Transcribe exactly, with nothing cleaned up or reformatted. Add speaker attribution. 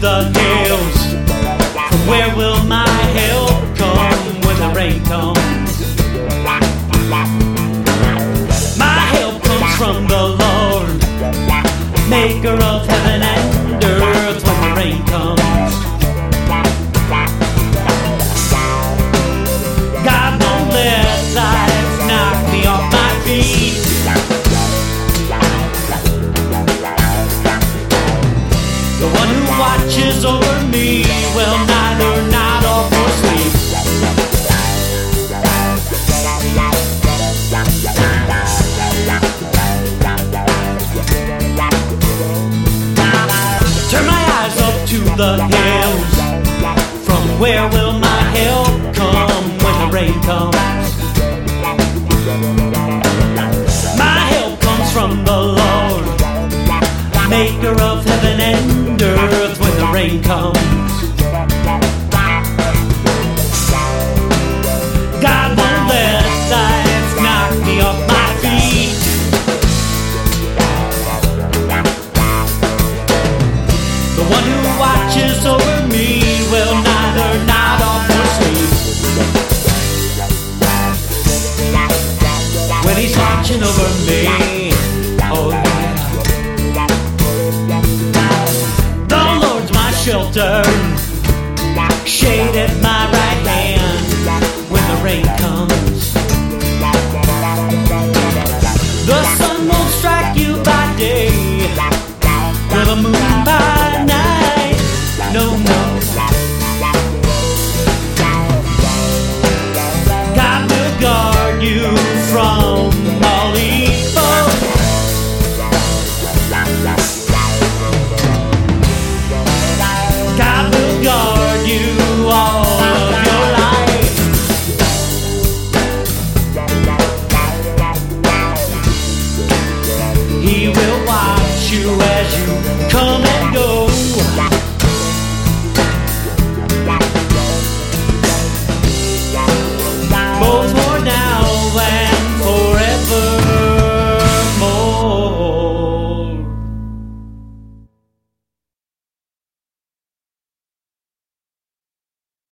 Speaker 1: the hills. From where will my help come when the rain comes? My help comes from the Lord, maker of heaven and earth. When the rain comes, God won't let life knock me off my feet. The one who watches over me will neither nod or sleep. Turn my eyes up to the hills. From where will my help come when the rain comes? My help comes from the Lord, maker of heaven and earth. When the rain comes, God won't let life knock me off my feet. The one who watches over me will neither nod nor sleep. When he's watching over me, oh yeah. The Lord's my shelter, shade at my right hand when the rain comes. The sun won't strike you by day, nor the moon by night. No, no. God will guard you from all evil. God will guard you all of your life. He will watch you as you come in.